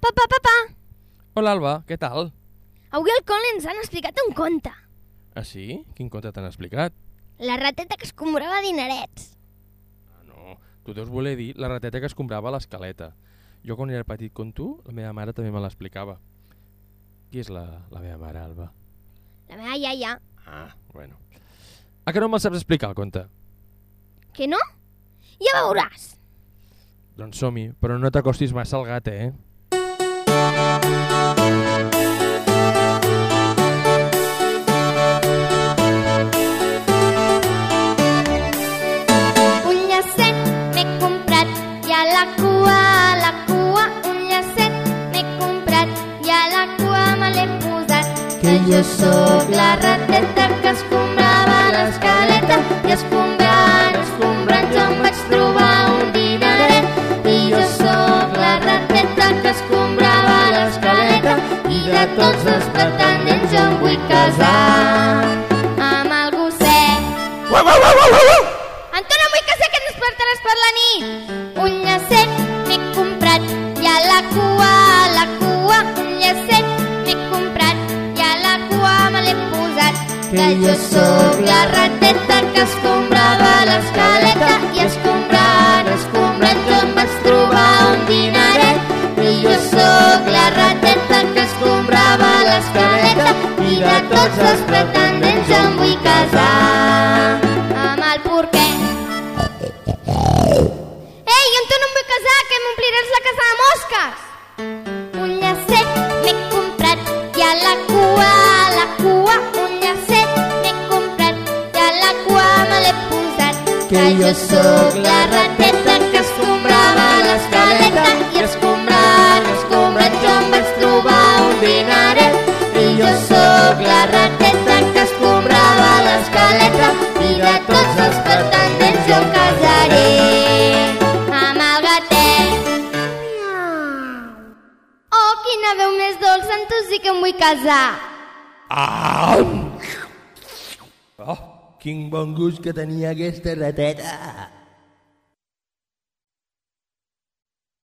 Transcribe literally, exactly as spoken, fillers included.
Papà, papà! Hola, Alba, què tal? Avui al col·le ens han explicat un conte. Ah, sí? Quin conte t'han explicat? La rateta que es comprava dinerets. Ah, no, tu deus voler dir la rateta que es comprava a l'escaleta. Jo quan era petit com tu, la meva mare també me l'explicava. Qui és la, la meva mare, Alba? La meva iaia. Ah, bueno. A que no me'l saps explicar, el conte? Que no? Ja veuràs. Doncs som-hi, però no t'acostis massa al gat, eh? Un llacet m'he comprat i a la cua, a la cua, un llacet m'he comprat i a la cua me l'he posat. Que jo sóc la rateta que escombrava l'escaleta i escombrant, escombrant jo em vaig trobar un dineret. I jo sóc la rateta que escombrava l'escaleta i de tots els pretendents jo em vull casar amb el gosset. Antó, no vull casar, que et despertaràs per la nit. Un llacet m'he comprat i a la cua, a la cua, un llacet m'he comprat i a la cua me l'he posat. Que jo sóc la rateta que escombrava l'escaleta i escombrant, escombrant jo em vaig trobar un dineret. I jo sóc la rateta que escombrava l'escaleta i de tots els pretendents jo em vull casar amb el porquet. Ei, amb tu no em vull casar, que m'ompliràs la casa de mosques. Un llacet m'he comprat i a la cua, a la cua, un llacet m'he comprat i a la cua me l'he posat. Que jo sóc la rateta que escombrava l'escaleta i escombrant, escombrant jo em vaig trobar un dineret. I jo sóc la rateta que escombrava l'escaleta i de tots els pretendents jo em casaré amb el gatet. Oh, quina veu més dolça, amb tu sí que em vull casar. Ah! Oh, quin bon gust que tenia aquesta rateta!